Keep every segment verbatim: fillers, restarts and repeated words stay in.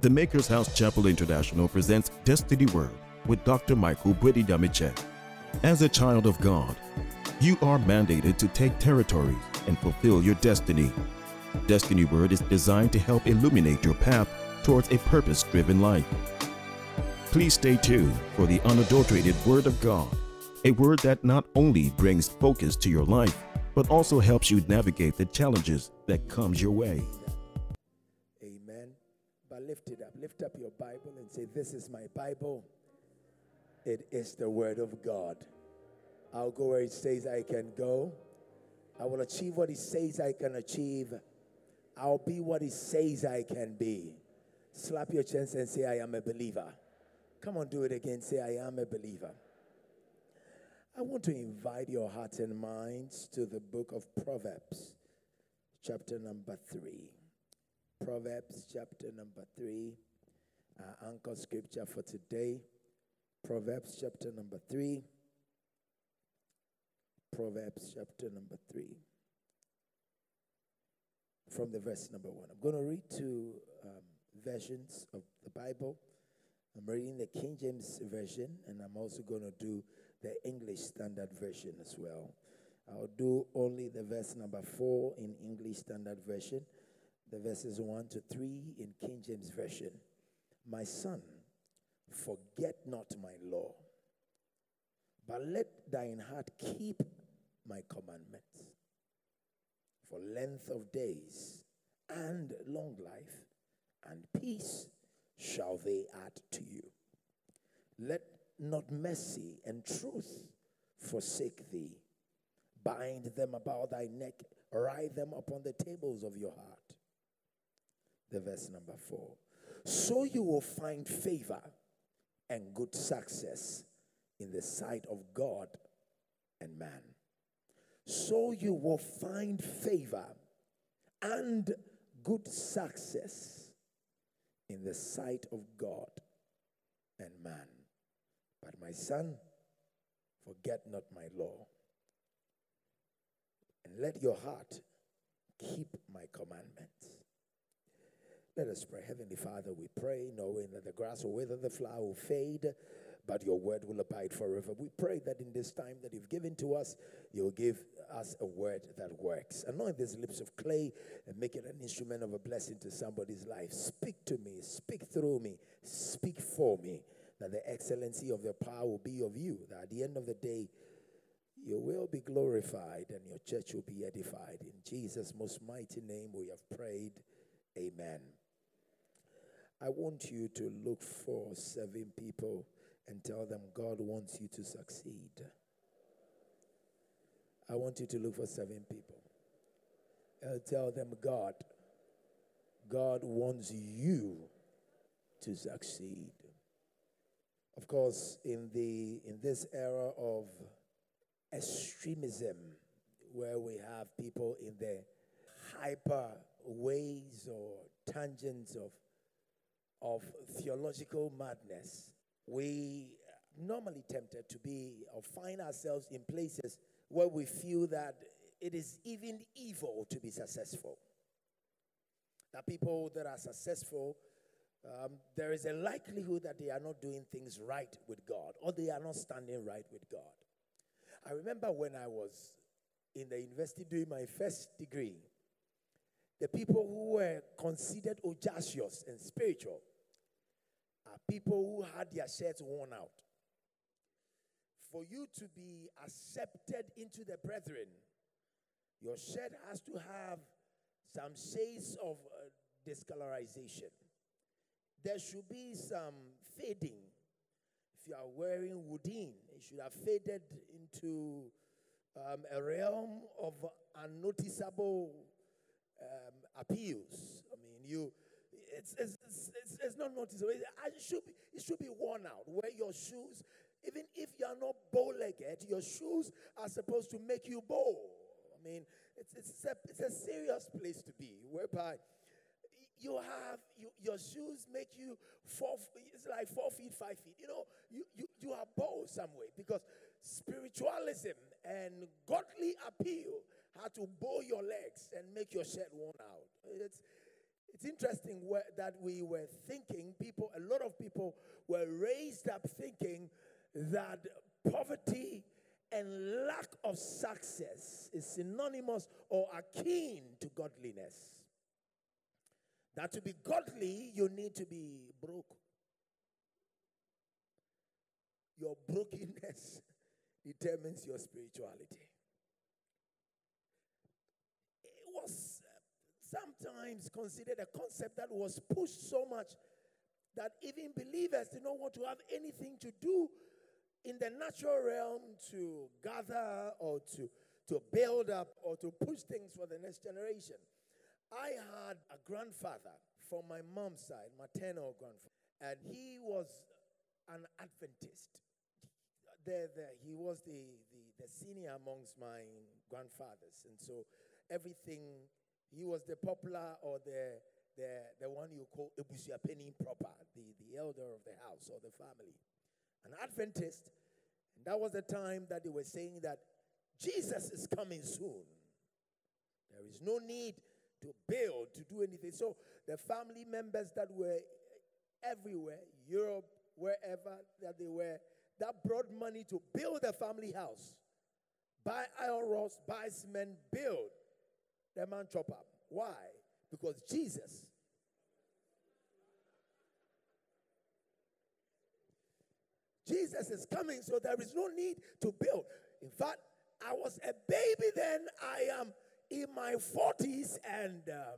The Maker's House Chapel International presents Destiny Word with Doctor Michael Bwedi-Damiche. As a child of God, you are mandated to take territories and fulfill your destiny. Destiny Word is designed to help illuminate your path towards a purpose-driven life. Please stay tuned for the unadulterated Word of God, a word that not only brings focus to your life, but also helps you navigate the challenges that comes your way. Amen. But lift it up. Lift up your Bible and say, "This is my Bible. It is the Word of God. I'll go where it says I can go. I will achieve what it says I can achieve. I'll be what it says I can be." Slap your chest and say, "I am a believer." Come on, do it again. Say, "I am a believer." I want to invite your hearts and minds to the book of Proverbs, chapter number three. Proverbs, chapter number three. Our anchor scripture for today. Proverbs, chapter number three. Proverbs, chapter number three. From the verse number one. I'm going to read two um, versions of the Bible. I'm reading the King James Version, and I'm also going to do the English Standard Version as well. I'll do only the verse number four in English Standard Version, the verses one to three in King James Version. "My son, forget not my law, but let thine heart keep my commandments. For length of days and long life and peace shall they add to you. Let not mercy and truth forsake thee. Bind them about thy neck, write them upon the tables of your heart." The verse number four. "So you will find favor and good success in the sight of God and man." So you will find favor and good success in the sight of God and man. "But my son, forget not my law, and let your heart keep my commandments." Let us pray. Heavenly Father, we pray, knowing that the grass will wither, the flower will fade, but your word will abide forever. We pray that in this time that you've given to us, you'll give us a word that works. Anoint these lips of clay and make it an instrument of a blessing to somebody's life. Speak to me, speak through me, speak for me, that the excellency of your power will be of you, that at the end of the day, you will be glorified and your church will be edified. In Jesus' most mighty name we have prayed. Amen. I want you to look for seven people and tell them God wants you to succeed. I want you to look for seven people and tell them God, God wants you to succeed. Of course, in the in this era of extremism, where we have people in the hyper ways or tangents of of theological madness, we normally tempted to be or find ourselves in places where we feel that it is even evil to be successful. That people that are successful, um, there is a likelihood that they are not doing things right with God, or they are not standing right with God. I remember when I was in the university doing my first degree, the people who were considered audacious and spiritual are people who had their shirts worn out. For you to be accepted into the brethren, your shirt has to have some shades of uh, discolorization. There should be some fading. If you are wearing woodin, it should have faded into um, a realm of unnoticeable um, appeals. I mean, you. It's, it's, it's, it's not noticeable. It should be, it should be worn out. Wear your shoes. Even if you are not bow-legged, your shoes are supposed to make you bow. I mean, it's, it's, a, it's a serious place to be, whereby you have, you, your shoes make you four, it's like four feet, five feet. You know, you, you, you are bow some way, because spiritualism and godly appeal had to bow your legs and make your shirt worn out. It's It's interesting where, that we were thinking, people, a lot of people were raised up thinking that poverty and lack of success is synonymous or akin to godliness. That to be godly, you need to be broke. Your brokenness determines your spirituality. It was sometimes considered a concept that was pushed so much that even believers did not want to have anything to do in the natural realm to gather or to, to build up or to push things for the next generation. I had a grandfather from my mom's side, maternal grandfather, and he was an Adventist. There, there, he was the, the, the senior amongst my grandfathers, and so everything, he was the popular or the the, the one you call Ebusiapeni proper, the, the elder of the house or the family. An Adventist, and that was the time that they were saying that Jesus is coming soon. There is no need to build, to do anything. So the family members that were everywhere, Europe, wherever that they were, that brought money to build a family house. Buy iron rods, buy cement, build. The man chop up. Why? Because Jesus Jesus is coming, so there is no need to build. In fact, I was a baby then. I am in my forties, and um,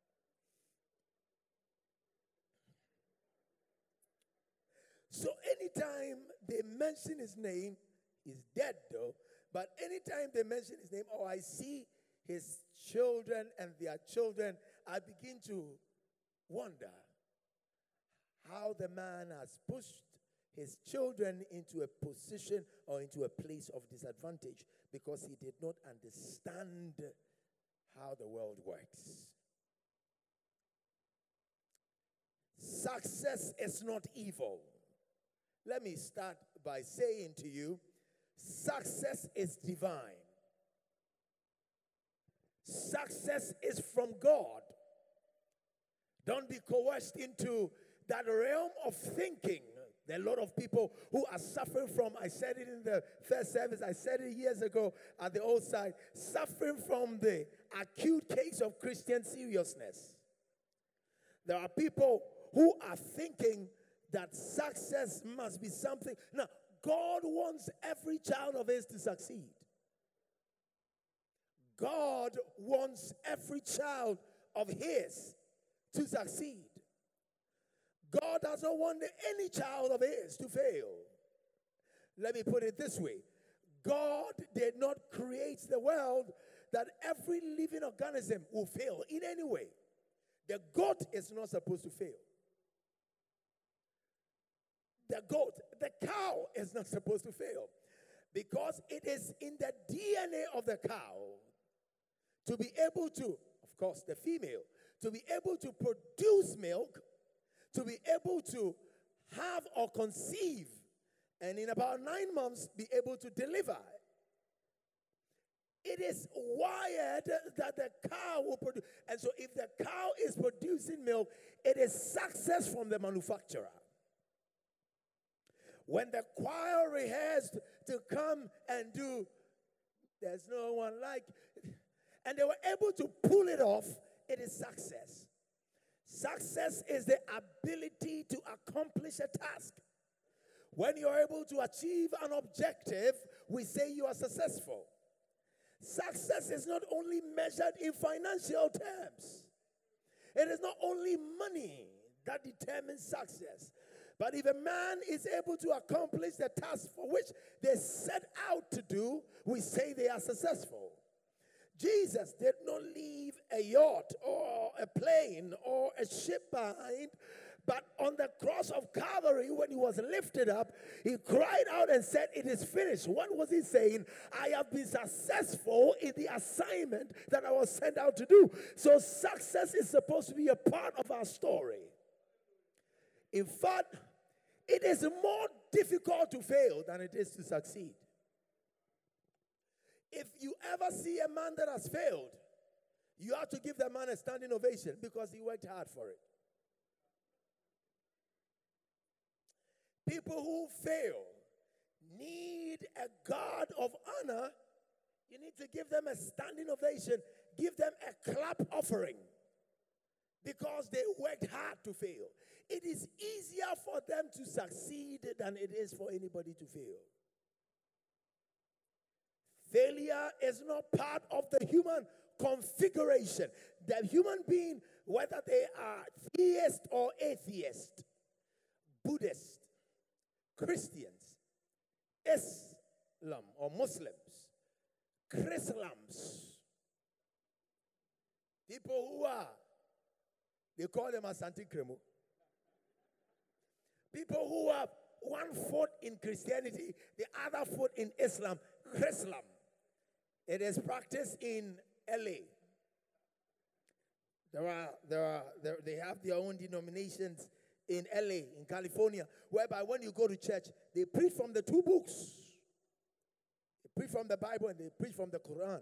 so anytime they mention his name, he's dead though, but anytime they mention his name, or I see his children and their children, I begin to wonder how the man has pushed his children into a position or into a place of disadvantage because he did not understand how the world works. Success is not evil. Let me start by saying to you, success is divine. Success is from God. Don't be coerced into that realm of thinking. There are a lot of people who are suffering from, I said it in the first service, I said it years ago at the old side, suffering from the acute case of Christian seriousness. There are people who are thinking that success must be something. Now, God wants every child of his to succeed. God wants every child of his to succeed. God doesn't want any child of his to fail. Let me put it this way. God did not create the world that every living organism will fail in any way. The goat is not supposed to fail. The goat, the cow is not supposed to fail. Because it is in the D N A of the cow to be able to, of course, the female, to be able to produce milk, to be able to have or conceive, and in about nine months be able to deliver. It is wired that the cow will produce. And so if the cow is producing milk, it is success from the manufacturer. When the choir rehearsed to come and do, there's no one like, and they were able to pull it off, it is success. Success is the ability to accomplish a task. When you're able to achieve an objective, we say you are successful. Success is not only measured in financial terms. It is not only money that determines success. But if a man is able to accomplish the task for which they set out to do, we say they are successful. Jesus did not leave a yacht or a plane or a ship behind, but on the cross of Calvary, when he was lifted up, he cried out and said, "It is finished." What was he saying? I have been successful in the assignment that I was sent out to do. So success is supposed to be a part of our story. In fact, it is more difficult to fail than it is to succeed. If you ever see a man that has failed, You have to give the man a standing ovation because he worked hard for it. People who fail need a guard of honor. You need to give them a standing ovation. Give them a clap offering because they worked hard to fail. It is easier for them to succeed than it is for anybody to fail. Failure is not part of the human configuration. The human being, whether they are theist or atheist, Buddhist, Christians, Islam or Muslims, Chrislams, people who are, they call them Asante Kremo. People who have one foot in Christianity, the other foot in Islam, Chrislam. It is practiced in L A. There are, there are, there, they have their own denominations in L A, in California, whereby when you go to church, they preach from the two books. They preach from the Bible and they preach from the Quran.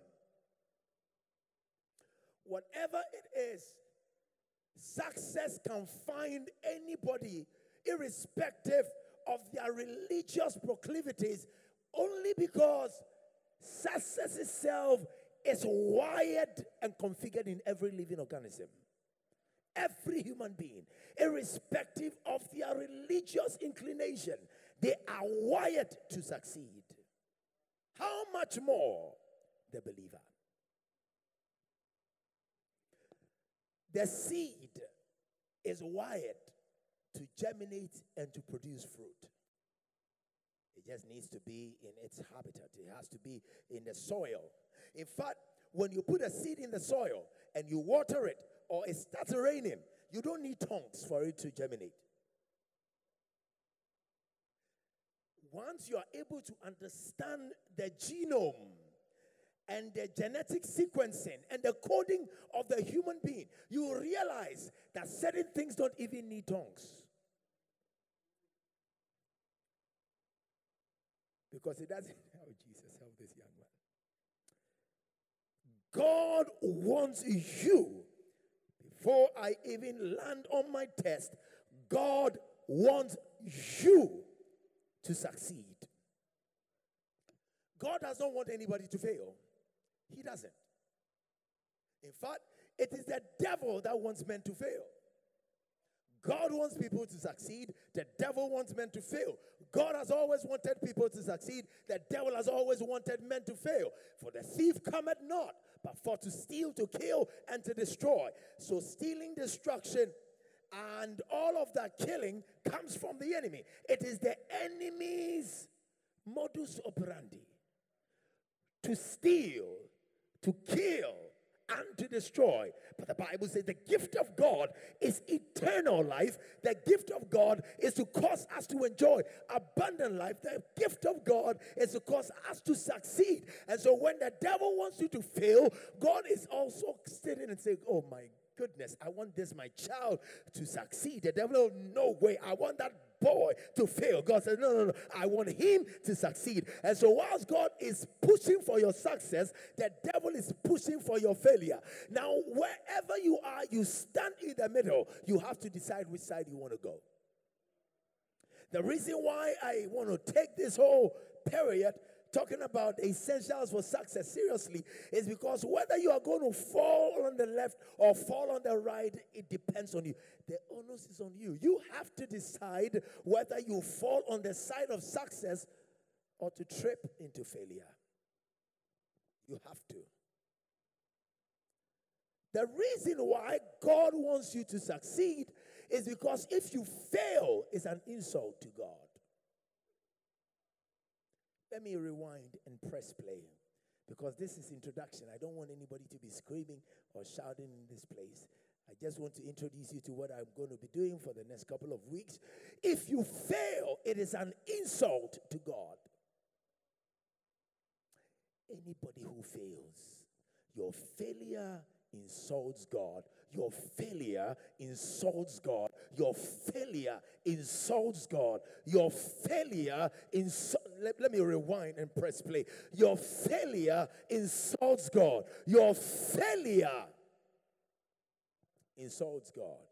Whatever it is, success can find anybody, irrespective of their religious proclivities, only because success itself is wired and configured in every living organism. Every human being, irrespective of their religious inclination, they are wired to succeed. How much more the believer? The seed is wired to germinate and to produce fruit. It just needs to be in its habitat. It has to be in the soil. In fact, when you put a seed in the soil and you water it, or it starts raining, you don't need tongues for it to germinate. Once you are able to understand the genome and the genetic sequencing and the coding of the human being, you realize that certain things don't even need tongues. Because it doesn't. Oh, Jesus, help this young man. God wants you. Before I even land on my test, God wants you to succeed. God does not want anybody to fail. He doesn't. In fact, it is the devil that wants men to fail. God wants people to succeed. The devil wants men to fail. God has always wanted people to succeed. The devil has always wanted men to fail. For the thief cometh not, but for to steal, to kill, and to destroy. So stealing, destruction, and all of that killing comes from the enemy. It is the enemy's modus operandi. To steal, to kill, and to destroy. But the Bible says the gift of God is eternal life. The gift of God is to cause us to enjoy abundant life. The gift of God is to cause us to succeed. And so when the devil wants you to fail, God is also sitting and saying, oh my goodness, I want this, my child, to succeed. The devil, no way, I want that boy to fail. God said, no, no, no, I want him to succeed. And so whilst God is pushing for your success, the devil is pushing for your failure. Now, wherever you are, you stand in the middle. You have to decide which side you want to go. The reason why I want to take this whole period talking about the essentials for success seriously is because whether you are going to fall on the left or fall on the right, it depends on you. The onus is on you. You have to decide whether you fall on the side of success or to trip into failure. You have to. The reason why God wants you to succeed is because if you fail, it's an insult to God. Let me rewind and press play because this is introduction. I don't want anybody to be screaming or shouting in this place. I just want to introduce you to what I'm going to be doing for the next couple of weeks. If you fail, it is an insult to God. Anybody who fails, your failure insults God. Your failure insults God. Your failure insults God. Your failure insults... Let, let me rewind and press play. Your failure insults God. Your failure insults God.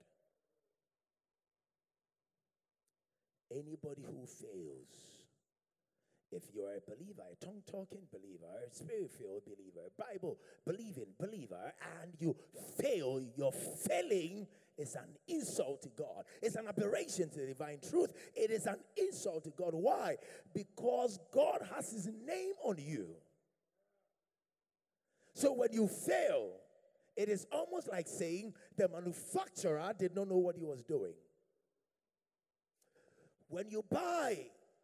Anybody who fails, if you're a believer, a tongue-talking believer, a spirit-filled believer, a Bible-believing believer, and you fail, your failing is an insult to God. It's an aberration to the divine truth. It is an insult to God. Why? Because God has his name on you. So when you fail, it is almost like saying the manufacturer did not know what he was doing. When you buy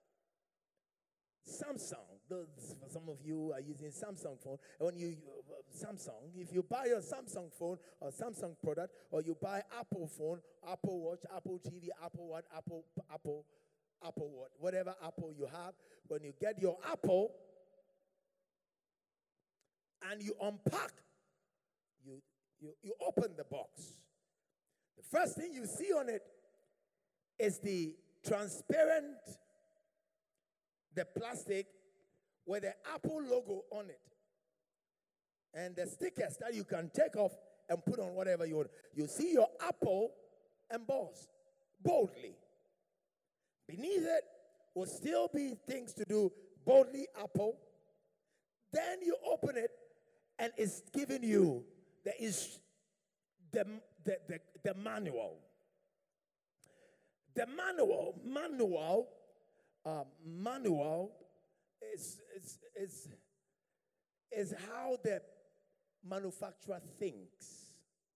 Samsung, those, for some of you are using Samsung phone, when you, uh, Samsung, if you buy a Samsung phone or Samsung product, or you buy Apple phone, Apple Watch, Apple T V, Apple what, Apple, Apple, Apple what, whatever Apple you have, when you get your Apple and you unpack, you, you, you open the box. The first thing you see on it is the transparent, the plastic with the Apple logo on it. And the stickers that you can take off and put on whatever you want. You see your Apple embossed boldly. Beneath it will still be things to do boldly Apple. Then you open it and it's giving you the, is, the, the, the, the manual. The manual, manual, uh, manual is, is, is, is how the manufacturer thinks.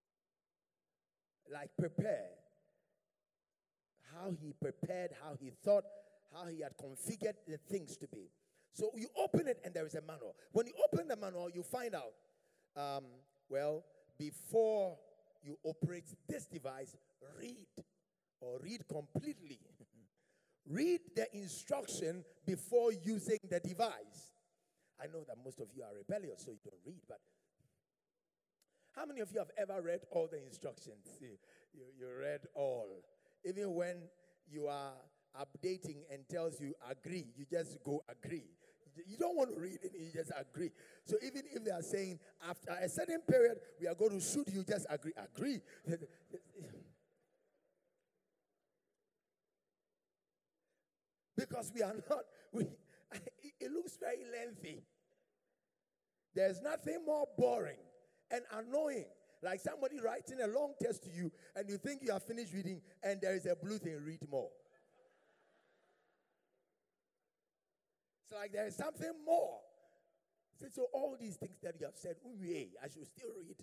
Like prepare. How he prepared, how he thought, how he had configured the things to be. So you open it and there is a manual. When you open the manual, you find out, um, well, before you operate this device, read. Or read completely. Read the instruction before using the device. I know that most of you are rebellious, so you don't read, but how many of you have ever read all the instructions? You, you, you read all. Even when you are updating and tells you agree, you just go agree. You don't want to read it, you just agree. So even if they are saying after a certain period, we are going to shoot you, just agree. Agree. Because we are not, we, it looks very lengthy. There's nothing more boring and annoying. Like somebody writing a long text to you and you think you have finished reading and there is a blue thing, read more. It's like there is something more. So, so all these things that you have said, I should still read.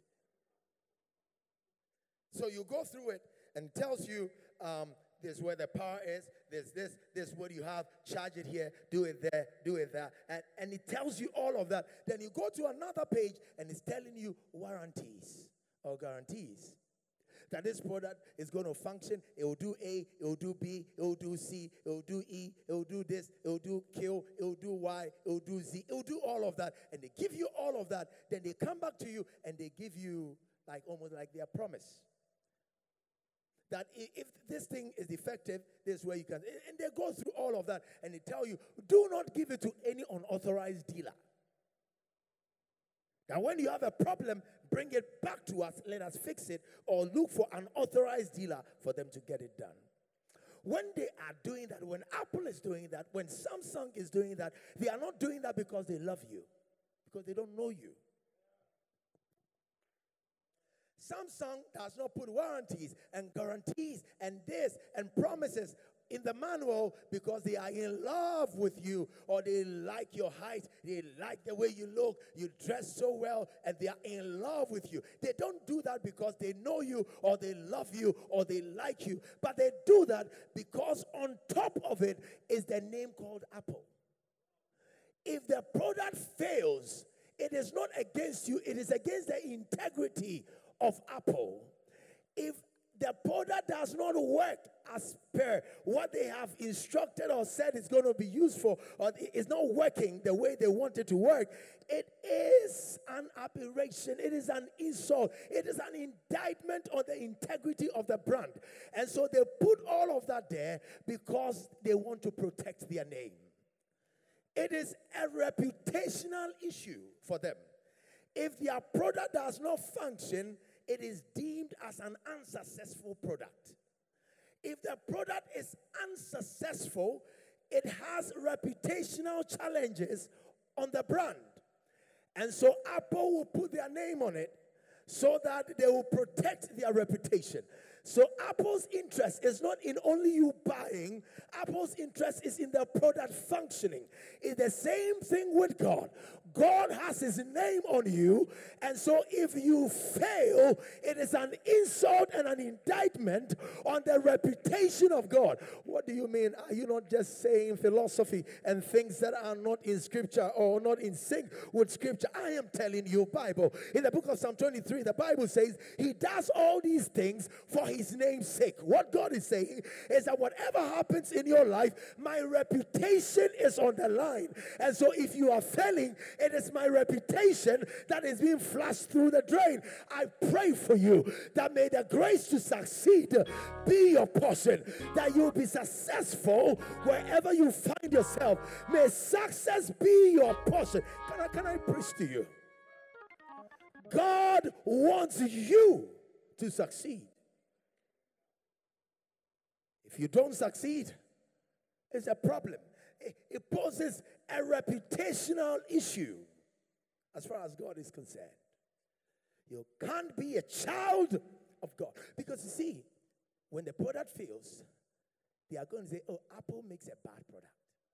So you go through it and it tells you, um, this is where the power is, there's this, this is what you have, charge it here, do it there, do it there. And, and it tells you all of that. Then you go to another page and it's telling you warranties or guarantees. That this product is going to function, it will do A, it will do B, it will do C, it will do E, it will do this, it will do Q, it will do Y, it will do Z, it will do all of that. And they give you all of that. Then they come back to you and they give you like almost like their promise. That if this thing is defective, this is where you can. And they go through all of that and they tell you, do not give it to any unauthorized dealer. That when you have a problem, bring it back to us, let us fix it, or look for an authorized dealer for them to get it done. When they are doing that, when Apple is doing that, when Samsung is doing that, they are not doing that because they love you, because they don't know you. Samsung does not put warranties and guarantees and this and promises in the manual because they are in love with you, or they like your height, they like the way you look, you dress so well, and they are in love with you. They don't do that because they know you or they love you or they like you, but they do that because on top of it is the name called Apple. If the product fails, it is not against you, it is against the integrity of Apple. If the product does not work as per what they have instructed or said it's going to be used for, or it's not working the way they want it to work, it is an aberration. It is an insult. It is an indictment on the integrity of the brand. And so they put all of that there because they want to protect their name. It is a reputational issue for them. If their product does not function, it is deemed as an unsuccessful product. If the product is unsuccessful, it has reputational challenges on the brand. And so Apple will put their name on it so that they will protect their reputation. So Apple's interest is not in only you buying. Apple's interest is in the product functioning. It's the same thing with God. God has his name on you, and so if you fail, it is an insult and an indictment on the reputation of God. What do you mean? Are you not just saying philosophy and things that are not in Scripture or not in sync with Scripture? I am telling you, Bible. In the book of Psalm twenty-three, the Bible says he does all these things for his name's sake. What God is saying is that whatever happens in your life, my reputation is on the line. And so if you are failing, it is my reputation that is being flushed through the drain. I pray for you that may the grace to succeed be your portion, that you'll be successful wherever you find yourself. May success be your portion. Can I, can I preach to you? God wants you to succeed. If you don't succeed, it's a problem. It, it poses a reputational issue as far as God is concerned. You can't be a child of God. Because you see, when the product fails, they are going to say, oh, Apple makes a bad product.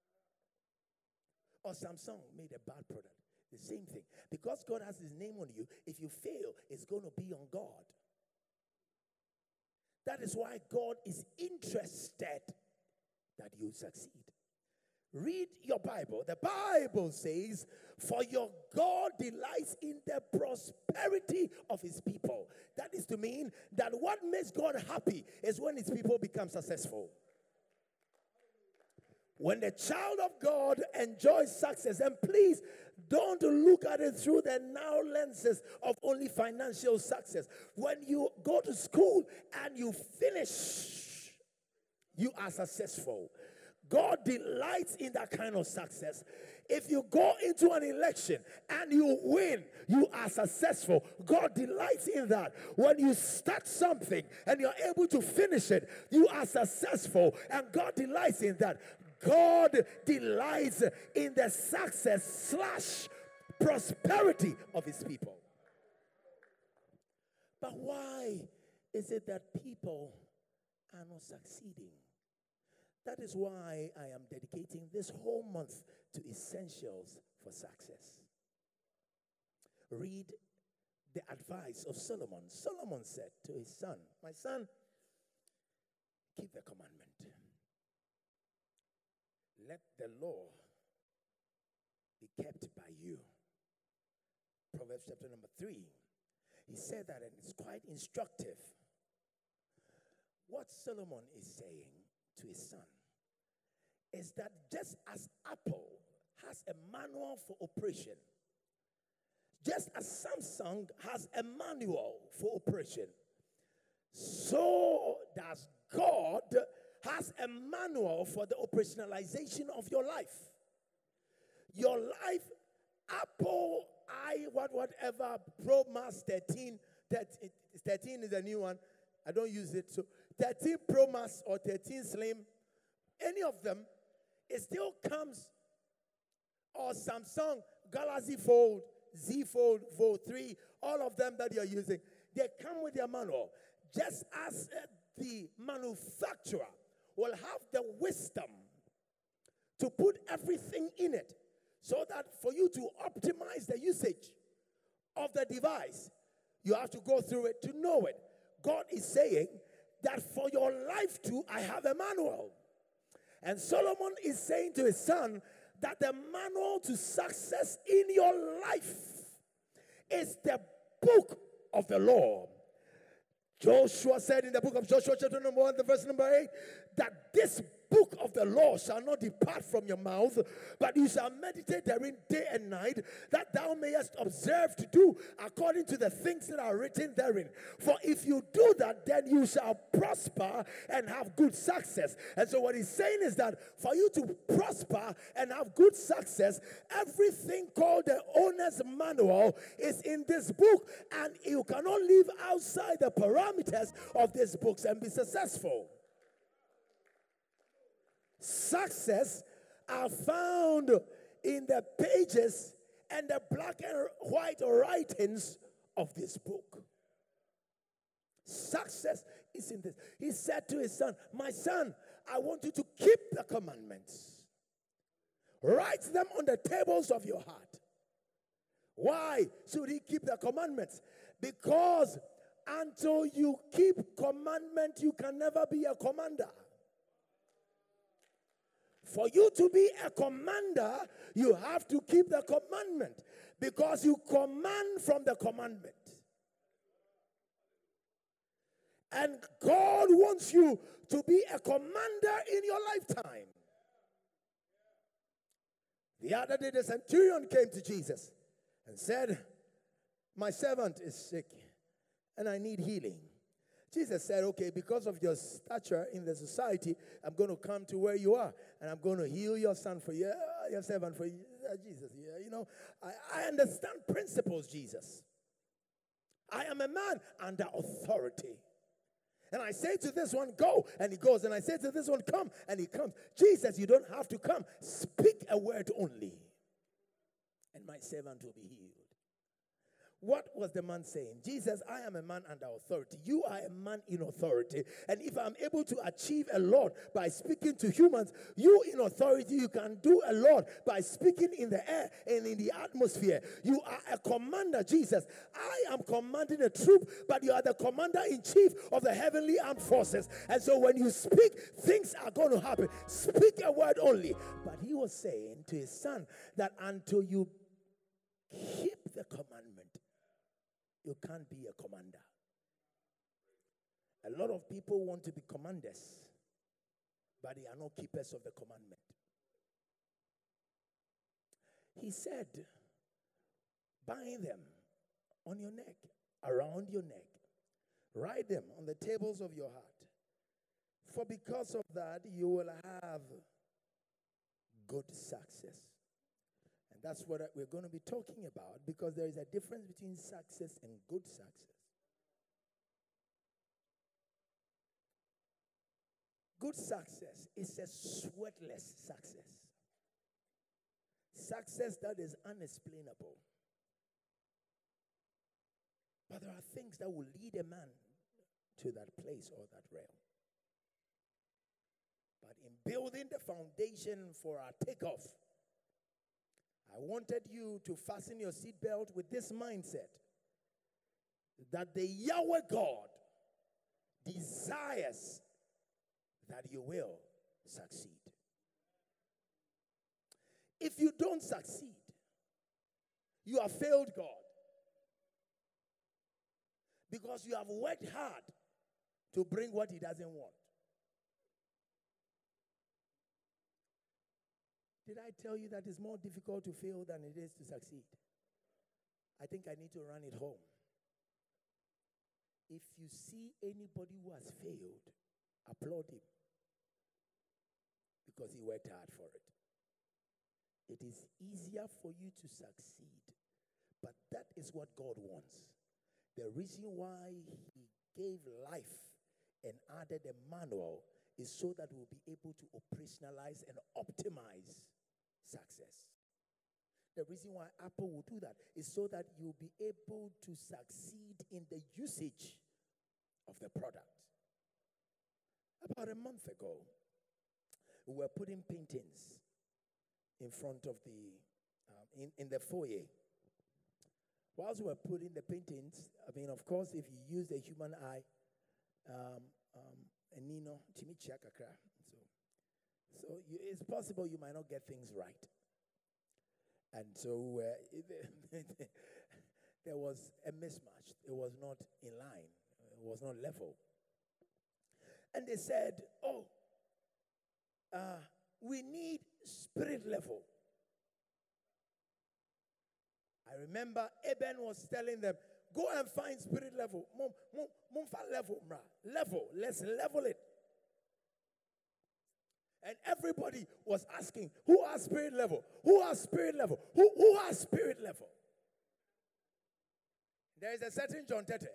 Or Samsung made a bad product. The same thing. Because God has his name on you, if you fail, it's going to be on God. That is why God is interested that you succeed. Read your Bible. The Bible says, for your God delights in the prosperity of his people. That is to mean that what makes God happy is when his people become successful. When the child of God enjoys success, and please don't look at it through the narrow lenses of only financial success. When you go to school and you finish, you are successful. God delights in that kind of success. If you go into an election and you win, you are successful. God delights in that. When you start something and you're able to finish it, you are successful, and God delights in that. God delights in the success slash prosperity of his people. But why is it that people are not succeeding? That is why I am dedicating this whole month to essentials for success. Read the advice of Solomon. Solomon said to his son, my son, keep the commandment. Let the law be kept by you. Proverbs chapter number three. He said that, and it's quite instructive. What Solomon is saying to his son is that just as Apple has a manual for operation, just as Samsung has a manual for operation, so does God has a manual for the operationalization of your life. Your life, Apple, I, what, whatever, Pro Max thirteen, thirteen is a new one. I don't use it. So thirteen Pro Max or thirteen Slim, any of them, it still comes, or Samsung Galaxy Fold, Z Fold, Fold three, all of them that you're using, they come with their manual. Just as uh, the manufacturer will have the wisdom to put everything in it so that for you to optimize the usage of the device, you have to go through it to know it. God is saying that for your life too, I have a manual. And Solomon is saying to his son that the manual to success in your life is the book of the law. Joshua said in the book of Joshua, chapter number one, the verse number eight, that this book of the law shall not depart from your mouth, but you shall meditate therein day and night, that thou mayest observe to do according to the things that are written therein. For if you do that, then you shall prosper and have good success. And so what he's saying is that for you to prosper and have good success, everything called the owner's manual is in this book, and you cannot live outside the parameters of these books and be successful. Success are found in the pages and the black and white writings of this book. Success is in this. He said to his son, my son, I want you to keep the commandments. Write them on the tables of your heart. Why should he keep the commandments? Because until you keep commandment, you can never be a commander. For you to be a commander, you have to keep the commandment, because you command from the commandment. And God wants you to be a commander in your lifetime. The other day, the centurion came to Jesus and said, my servant is sick and I need healing. Jesus said, okay, because of your stature in the society, I'm going to come to where you are, and I'm going to heal your son for you, your servant for you. Jesus, yeah, you know, I, I understand principles, Jesus. I am a man under authority. And I say to this one, go, and he goes. And I say to this one, come, and he comes. Jesus, you don't have to come. Speak a word only, and my servant will be healed. What was the man saying? Jesus, I am a man under authority. You are a man in authority. And if I'm able to achieve a lot by speaking to humans, you in authority, you can do a lot by speaking in the air and in the atmosphere. You are a commander, Jesus. I am commanding a troop, but you are the commander-in-chief of the heavenly armed forces. And so when you speak, things are going to happen. Speak a word only. But he was saying to his son that until you keep the commandment, you can't be a commander. A lot of people want to be commanders, but they are not keepers of the commandment. He said, bind them on your neck, around your neck. Write them on the tables of your heart. For because of that, you will have good success. That's what we're going to be talking about, because there is a difference between success and good success. Good success is a sweatless success. Success that is unexplainable. But there are things that will lead a man to that place or that realm. But in building the foundation for our takeoff, I wanted you to fasten your seatbelt with this mindset that the Yahweh God desires that you will succeed. If you don't succeed, you have failed God, because you have worked hard to bring what he doesn't want. Did I tell you that it's more difficult to fail than it is to succeed? I think I need to run it home. If you see anybody who has failed, applaud him, because he worked hard for it. It is easier for you to succeed, but that is what God wants. The reason why he gave life and added a manual is so that we'll be able to operationalize and optimize success. The reason why Apple will do that is so that you'll be able to succeed in the usage of the product. About a month ago, we were putting paintings in front of the, um, in, in the foyer. Whilst we were putting the paintings, I mean, of course, if you use the human eye, um, um, and Nino, Chimichakakra, so, so you, it's possible you might not get things right. And so uh, it, there was a mismatch. It was not in line. It was not level. And they said, oh, we need spirit level. I remember Eben was telling them, go and find spirit level. Mum, mum, mum, level, mra. Level. Let's level it. And everybody was asking, who has spirit level? Who has spirit level? Who, who has spirit level? There is a certain John Tete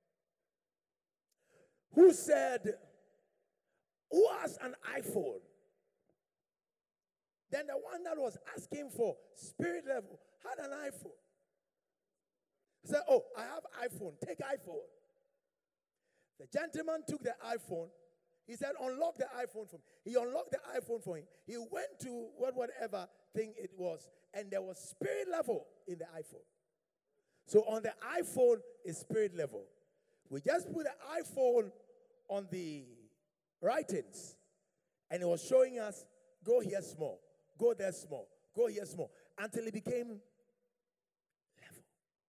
who said, who has an iPhone? Then the one that was asking for spirit level had an iPhone. He said, oh, I have iPhone. Take iPhone. The gentleman took the iPhone. He said, unlock the iPhone for me. He unlocked the iPhone for him. He went to what whatever thing it was, and there was spirit level in the iPhone. So on the iPhone is spirit level. We just put the iPhone on the writings, and it was showing us, go here small, go there small, go here small, until it became level.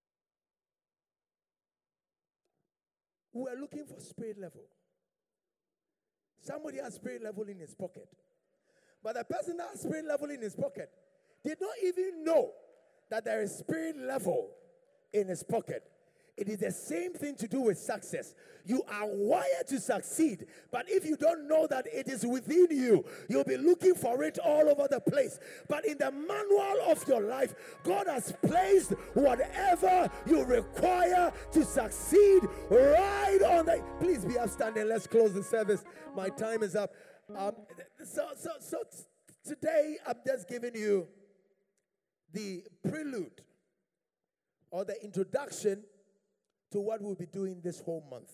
We were looking for spirit level. Somebody has spirit level in his pocket. But the person that has spirit level in his pocket did not even know that there is spirit level in his pocket. It is the same thing to do with success. You are wired to succeed, but if you don't know that it is within you, you'll be looking for it all over the place. But in the manual of your life, God has placed whatever you require to succeed right on the... Please be upstanding. Let's close the service. My time is up. Um, so, so, so t- today, I'm just giving you the prelude or the introduction to what we'll be doing this whole month.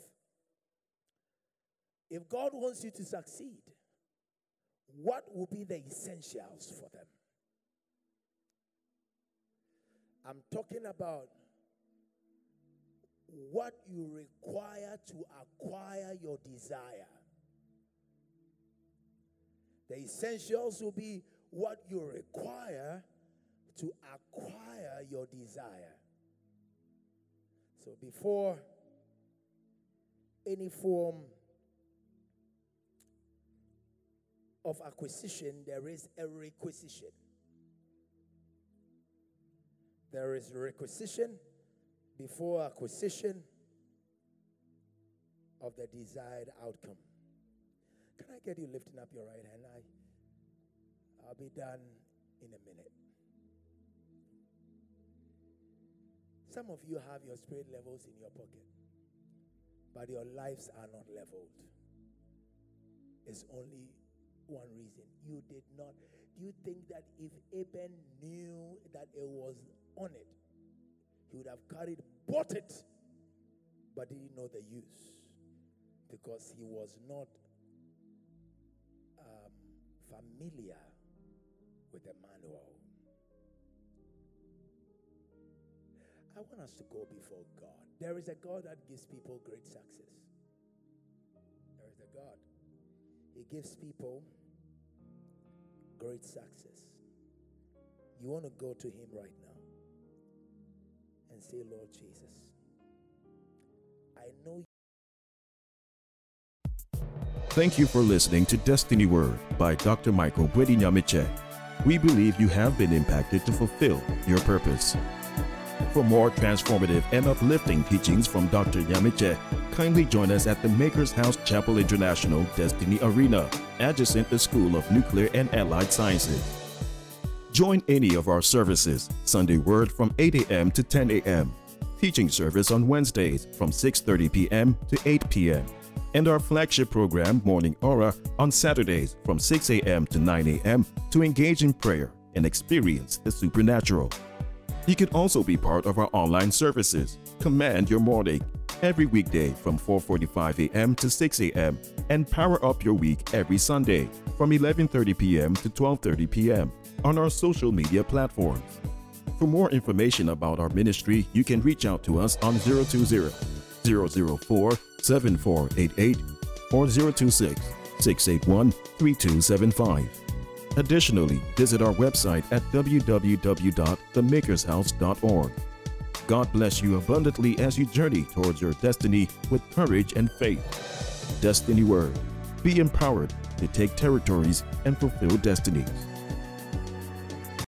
If God wants you to succeed, what will be the essentials for them? I'm talking about what you require to acquire your desire. The essentials will be what you require to acquire your desire. So before any form of acquisition, there is a requisition. There is requisition before acquisition of the desired outcome. Can I get you lifting up your right hand? I, I'll be done in a minute. Some of you have your spirit levels in your pocket, but your lives are not leveled. It's only one reason. You did not. Do you think that if Eben knew that it was on it, he would have carried, bought it, but didn't know the use? Because he was not um, familiar with the manual. I want us to go before God. There is a God that gives people great success. There is a God. He gives people great success. You want to go to him right now and say, Lord Jesus, I know you. Thank you for listening to Destiny Word by Doctor Michael Bwedi Nyamiche. We believe you have been impacted to fulfill your purpose. For more transformative and uplifting teachings from Doctor Nyamiche, kindly join us at the Maker's House Chapel International Destiny Arena, adjacent the School of Nuclear and Allied Sciences. Join any of our services, Sunday Word from eight a.m. to ten a.m., teaching service on Wednesdays from six thirty p.m. to eight p.m., and our flagship program, Morning Aura, on Saturdays from six a.m. to nine a.m. to engage in prayer and experience the supernatural. You can also be part of our online services, Command Your Morning, every weekday from four forty-five a.m. to six a.m. and Power Up Your Week every Sunday from eleven thirty p.m. to twelve thirty p.m. on our social media platforms. For more information about our ministry, you can reach out to us on zero two zero, zero zero four, seven four eight eight or zero two six, six eight one, three two seven five. Additionally, visit our website at w w w dot the makers house dot org. God bless you abundantly as you journey towards your destiny with courage and faith. Destiny Word, Be empowered to take territories and fulfill destinies.